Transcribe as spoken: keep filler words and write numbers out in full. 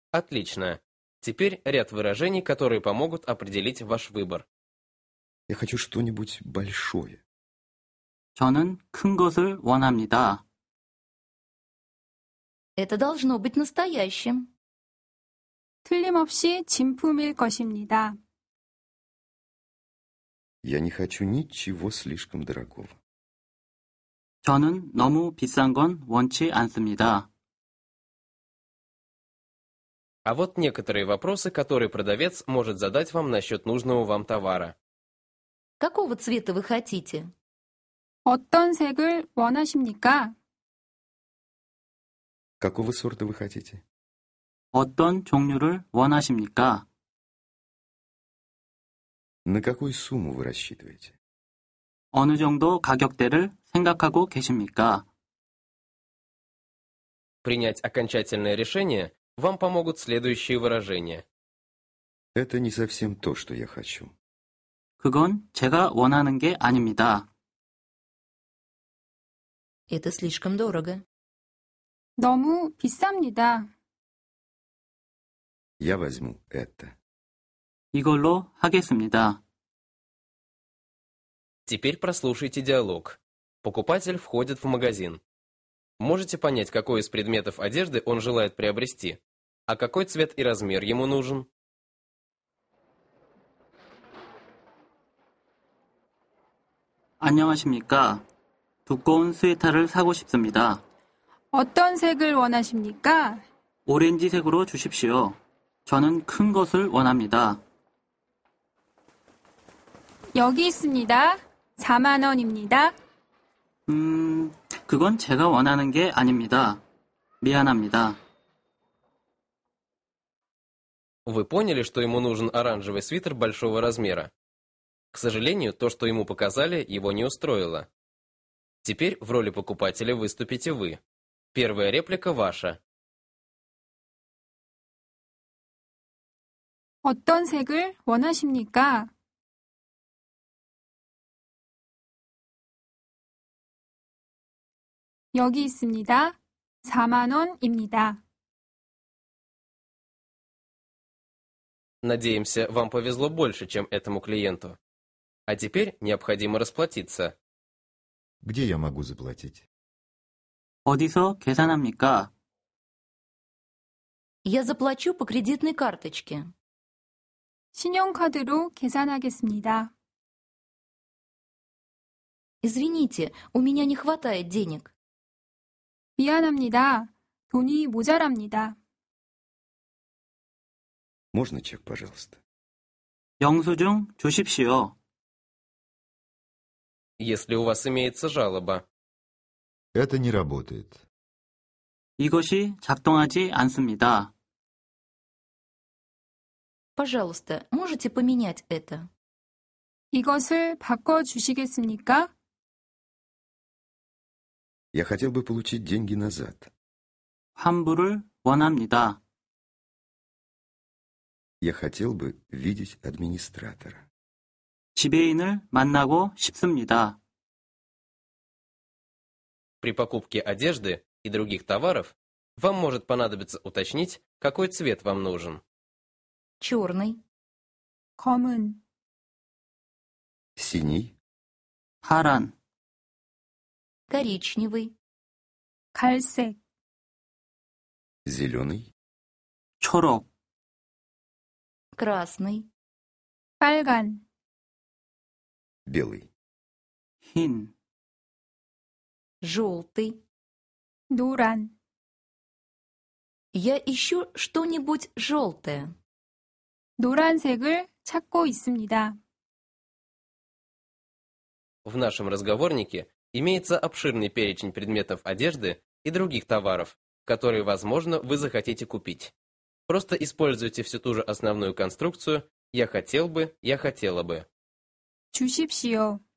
Отлично. Теперь ряд выражений, которые помогут определить ваш выбор. Я хочу что-нибудь большое. 저는 큰 것을 원합니다. Это должно быть настоящим. 틀림없이 진품일 것입니다. Я не хочу ничего слишком дорогого. 저는 너무 비싼 건 원치 않습니다. А вот некоторые вопросы, которые продавец может задать вам насчет нужного вам товара. Какого цвета вы хотите? 어떤 색을 원하십니까? Какого сорта вы хотите? 어떤 종류를 원하십니까? На какую сумму вы рассчитываете? 어느 정도 가격대를 생각하고 계십니까? Принять окончательное решение вам помогут следующие выражения. Это не совсем то, что я хочу. 그건 제가 원하는 게 아닙니다. Это слишком дорого. 너무 비쌉니다. Я возьму это. 이걸로 하겠습니다. Теперь прослушайте диалог. Покупатель входит в магазин. Можете понять, какой из предметов одежды он желает приобрести, а какой цвет и размер ему нужен? 안녕하십니까? 두꺼운 스웨터를 사고 싶습니다. 어떤 색을 원하십니까? 오렌지색으로 주십시오. 저는 큰 것을 원합니다. 여기 있습니다. 사만 원입니다. 음, 그건 제가 원하는 게 아닙니다. 미안합니다. Вы поняли, что ему нужен оранжевый свитер большого размера? К сожалению, то, что ему показали, его не устроило. Теперь в роли покупателя выступите вы. Первая реплика ваша. 어떤 색을 원하십니까? 여기 있습니다. 사만 원입니다. Надеемся, вам повезло больше, чем этому клиенту. А теперь необходимо расплатиться. Где я могу заплатить? 어디서 계산합니까? Я заплачу по кредитной карточке. 신용카드로 계산하겠습니다. Извините, у меня не хватает денег. 미안합니다. 돈이 모자랍니다. Можно чек, пожалуйста? 영수증 주십시오. Если у вас имеется жалоба. Это не работает. 이것이 작동하지 않습니다. Пожалуйста, можете поменять это? 이것을 바꿔주시겠습니까? Я хотел бы получить деньги назад. 환불을 원합니다. Я хотел бы видеть администратора. 지배인을 만나고 싶습니다. При покупке одежды и других товаров вам может понадобиться уточнить, какой цвет вам нужен. Черный, 검은, Синий, 파란, коричневый, 갈색, зеленый, 초록, красный, 빨간, белый. 흰, желтый. 노란. Я ищу что-нибудь желтое. 노란색을 찾고 있습니다. В нашем разговорнике имеется обширный перечень предметов одежды и других товаров, которые, возможно, вы захотите купить. Просто используйте всю ту же основную конструкцию «я хотел бы», «я хотела бы». 주십시오.